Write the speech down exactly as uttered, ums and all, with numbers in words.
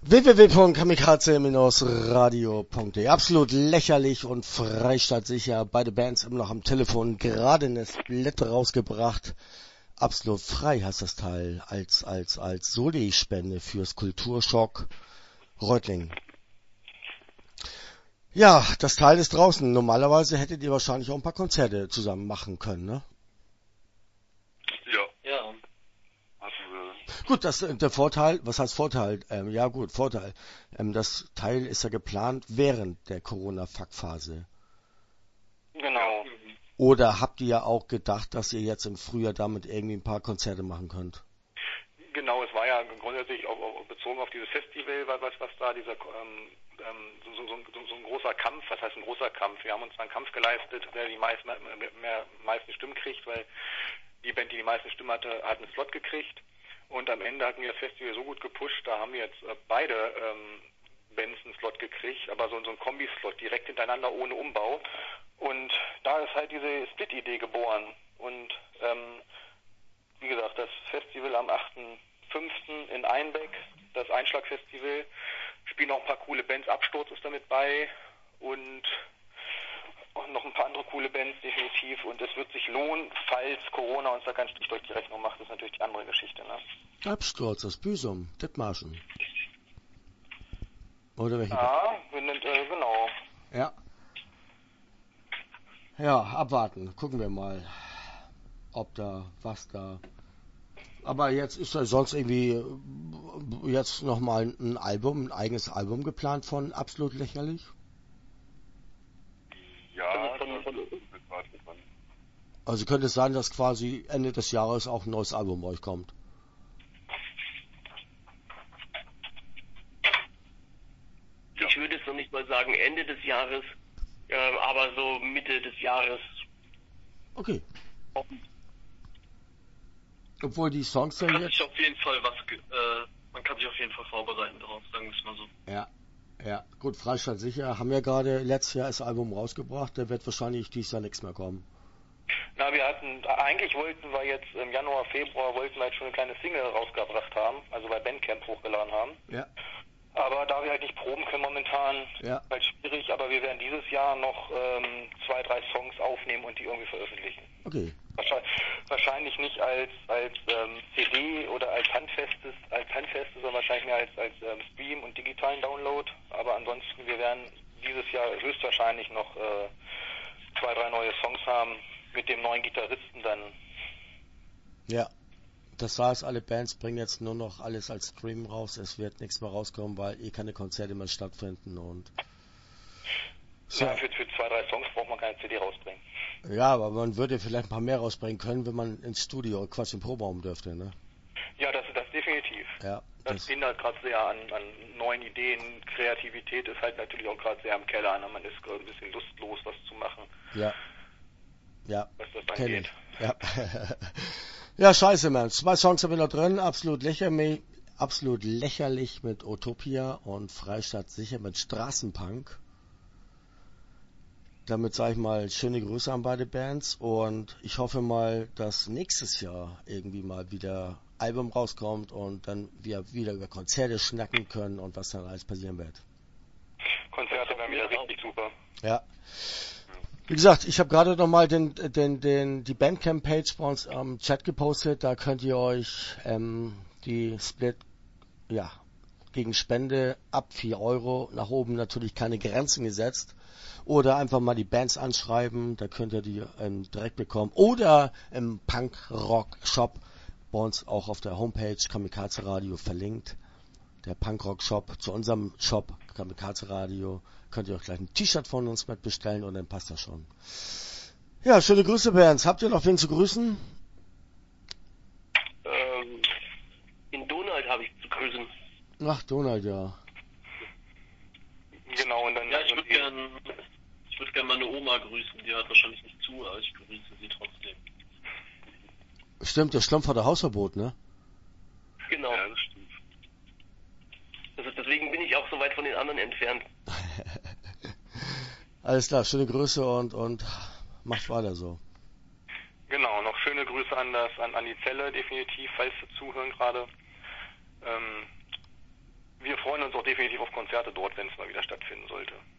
w w w punkt kamikaze radio punkt de. Absolut lächerlich und freistaatssicher. Beide Bands immer noch am Telefon. Gerade eine Split rausgebracht. Absolut frei heißt das Teil. Als, als, als Soli-Spende fürs Kulturschock Reutlingen. Ja, das Teil ist draußen. Normalerweise hättet ihr wahrscheinlich auch ein paar Konzerte zusammen machen können, ne? Ja. Ja. Gut, das der Vorteil, was heißt Vorteil? Ähm, ja gut, Vorteil. Ähm, das Teil ist ja geplant während der Corona-Fuck-Phase. Genau. Oder habt ihr ja auch gedacht, dass ihr jetzt im Frühjahr damit irgendwie ein paar Konzerte machen könnt? Genau, es war ja grundsätzlich auch, auch bezogen auf dieses Festival, was, was da dieser ähm, so, so, so, so ein großer Kampf, was heißt ein großer Kampf? Wir haben uns einen Kampf geleistet, der die meisten, mehr, meisten Stimmen kriegt, weil die Band, die die meisten Stimmen hatte, hat einen Slot gekriegt. Und am Ende hatten wir das Festival so gut gepusht, da haben wir jetzt äh, beide ähm, Bands einen Slot gekriegt, aber so, so ein Kombi-Slot direkt hintereinander ohne Umbau. Und da ist halt diese Split-Idee geboren. Und ähm, wie gesagt, das Festival am achten fünften in Einbeck, das Einschlagfestival, spielen auch ein paar coole Bands, Absturz ist damit bei und und noch ein paar andere coole Bands, definitiv. Und es wird sich lohnen, falls Corona uns da keinen Strich durch die Rechnung macht. Das ist natürlich die andere Geschichte, ne? Absturz, das Büsum, Dithmarschen. Oder welche? Ja, äh, genau. Ja. Ja, abwarten. Gucken wir mal, ob da, was da. Aber jetzt ist ja sonst irgendwie jetzt nochmal ein Album, ein eigenes Album geplant von Absolut Lächerlich? Ja, also könnte es sein, dass quasi Ende des Jahres auch ein neues Album bei euch kommt? Ich würde es noch nicht mal sagen Ende des Jahres, äh, aber so Mitte des Jahres. Okay. Obwohl die Songs ja man kann jetzt... sich auf jeden Fall was, äh, man kann sich auf jeden Fall vorbereiten darauf, sagen wir es mal so. Ja. Ja, gut, Freistaat sicher. Haben ja gerade letztes Jahr das Album rausgebracht. Da wird wahrscheinlich dieses Jahr nichts mehr kommen. Na, wir hatten, eigentlich wollten wir jetzt im Januar, Februar, wollten wir halt schon eine kleine Single rausgebracht haben, also bei Bandcamp hochgeladen haben. Ja. Aber da wir halt nicht proben können momentan, ja. halt schwierig, aber wir werden dieses Jahr noch ähm, zwei, drei Songs aufnehmen und die irgendwie veröffentlichen. Okay. Wahrscheinlich, wahrscheinlich nicht als als ähm, C D oder als handfestes, als handfestes, sondern wahrscheinlich mehr als als ähm, Stream und digitalen Download. Aber ansonsten, wir werden dieses Jahr höchstwahrscheinlich noch äh, zwei, drei neue Songs haben mit dem neuen Gitarristen dann. Ja. Das heißt, alle Bands bringen jetzt nur noch alles als Stream raus. Es wird nichts mehr rauskommen, weil eh keine Konzerte mehr stattfinden und so. Ja, für, für zwei, drei Songs braucht man keine C D rausbringen. Ja, aber man würde vielleicht ein paar mehr rausbringen können, wenn man ins Studio quasi im Proberaum dürfte, ne? Ja, das das definitiv. Ja. Das, das hindert gerade sehr an, an neuen Ideen. Kreativität ist halt natürlich auch gerade sehr am Keller. Ne? Man ist ein bisschen lustlos, was zu machen. Ja. Ja. Was das angeht. Ja. Ja, scheiße, man. Zwei Songs habe ich noch drin. Absolut lächerlich, absolut lächerlich mit Utopia und Freistaat sicher mit Straßenpunk. Damit sage ich mal schöne Grüße an beide Bands und ich hoffe mal, dass nächstes Jahr irgendwie mal wieder Album rauskommt und dann wir wieder über Konzerte schnacken können und was dann alles passieren wird. Konzerte wären wieder richtig super. Ja. Wie gesagt, ich habe gerade nochmal den, den, den, die Bandcamp-Page bei uns am Chat gepostet. Da könnt ihr euch ähm, die Split ja, gegen Spende ab vier Euro nach oben natürlich keine Grenzen gesetzt. Oder einfach mal die Bands anschreiben, da könnt ihr die ähm, direkt bekommen. Oder im Punk-Rock-Shop, bei uns auch auf der Homepage Kamikaze Radio verlinkt. Der Punk-Rock-Shop zu unserem Shop Kamikaze Radio. Könnt ihr auch gleich ein T-Shirt von uns mit bestellen und dann passt das schon. Ja, schöne Grüße, Bands. Habt ihr noch wen zu grüßen? Ähm, in Donald habe ich zu grüßen. Ach, Donald, ja. Genau, und dann... Ja, ich würde gerne ich würd gern meine Oma grüßen. Die hört wahrscheinlich nicht zu, aber ich grüße sie trotzdem. Stimmt, der Schlumpf hat der Hausverbot, ne? Genau. Ja, das stimmt. Also deswegen bin ich auch so weit von den anderen entfernt. Alles klar, schöne Grüße und, und macht weiter so. Genau, noch schöne Grüße an das an, an die Zelle, definitiv, falls Sie zuhören gerade. Ähm, wir freuen uns auch definitiv auf Konzerte dort, wenn es mal wieder stattfinden sollte.